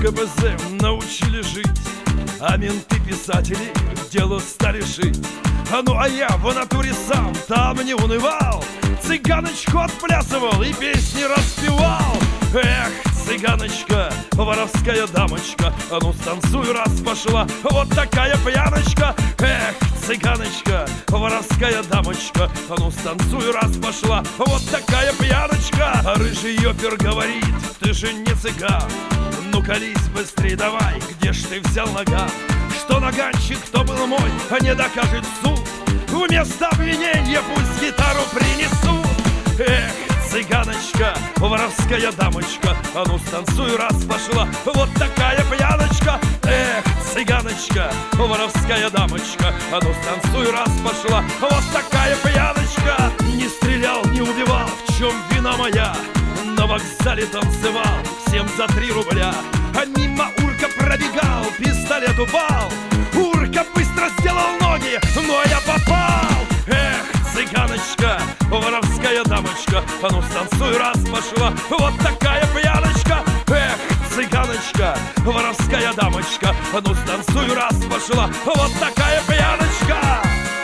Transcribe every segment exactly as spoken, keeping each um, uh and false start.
ка бэ зэ научили жить, а менты-писатели к делу стали шить. А ну а я в натуре сам там не унывал, цыганочку отплясывал и песни распевал. Эх, цыганочка, воровская дамочка, а ну станцуй, раз пошла, вот такая пьяночка. Эх, цыганочка, воровская дамочка, а ну станцуй, раз пошла, вот такая пьяночка. А рыжий ёпер говорит: ты же не цыган, ну колись быстрей давай, где ж ты взял наган? Что наганчик, кто был мой, а не докажет суд, вместо обвинения пусть гитару принесут. Эх, цыганочка, воровская дамочка, а ну станцуй, раз пошла, вот такая пьяночка. Эх, цыганочка, воровская дамочка, а ну станцуй, раз пошла, вот такая пьяночка. Не стрелял, не убивал, в чем вина моя? На вокзале танцевал, всем за три рубля. А мимо урка пробегал, пистолет упал. Урка быстро сделал ноги, но я попал. Эх, цыганочка, воровская дамочка, а ну станцуй, раз пошла, вот такая пьяночка. Эх, цыганочка, воровская дамочка, а ну станцуй, раз пошла, вот такая пьяночка.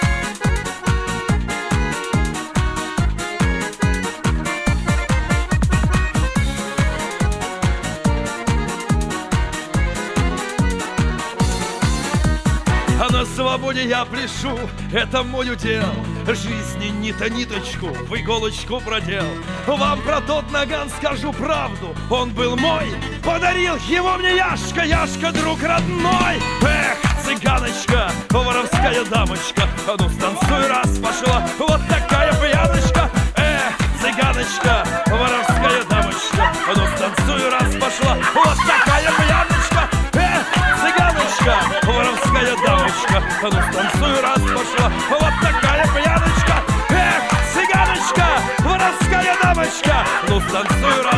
А на свободе я пляшу, это мой удел. Жизни ни-то ниточку в иголочку продел. Вам про тот наган скажу правду, он был мой. Подарил его мне Яшка, Яшка, друг родной. Эх, цыганочка, воровская дамочка, а ну станцуй, раз пошла, вот такая пьяночка. Эх, цыганочка, воровская дамочка, а ну станцуй, раз пошла, вот такая пьяночка. Эх, цыганочка, воровская дамочка, а ну станцуй, раз пошла, вот такая пьяночка. Эх, цыганочка, воровская дамочка, ну станцуй, раз